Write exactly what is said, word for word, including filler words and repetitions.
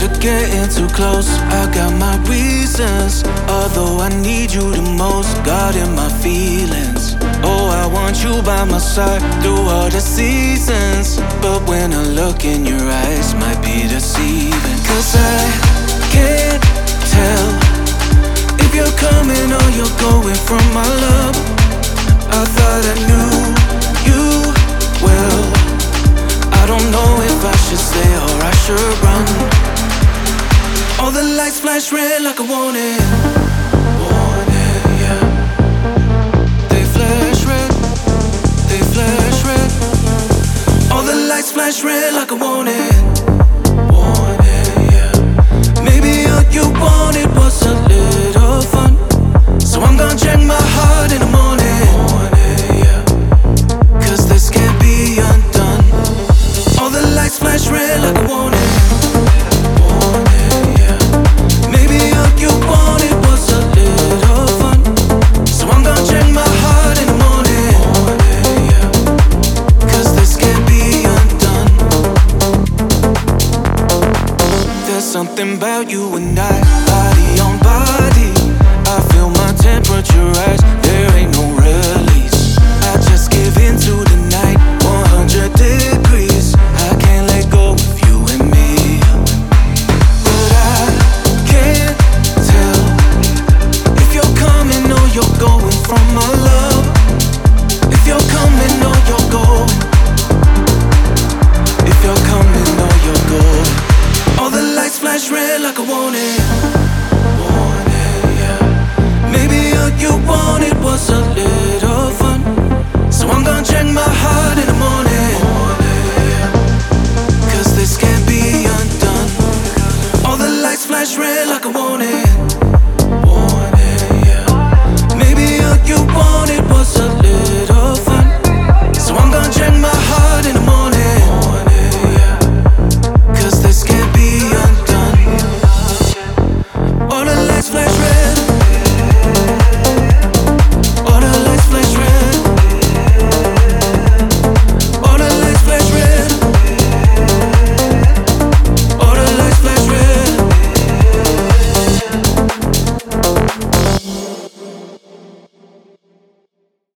you're getting too close. I got my reasons, although I need you the most. Guarding my feelings. Oh, I want you by my side through all the seasons. But when I look in your eyes, might be deceiving. Cause I can't tell if you're coming or you're going from my love. I thought I knew you well. I don't know if I should stay or I should run. All the lights flash red like a warning. Warning, yeah. They flash red, they flash red. All the lights flash red like a warning. Warning, yeah. Maybe all you wanted was a little fun, so I'm gonna check my heart in the morning. Morning, yeah. Cause this can't be undone. All the lights flash red like a warning. Warning, yeah. Maybe all you wanted was a little fun, so I'm gonna check my heart in the morning. Morning, yeah. Cause this can't be undone. There's something about you and I, body on body.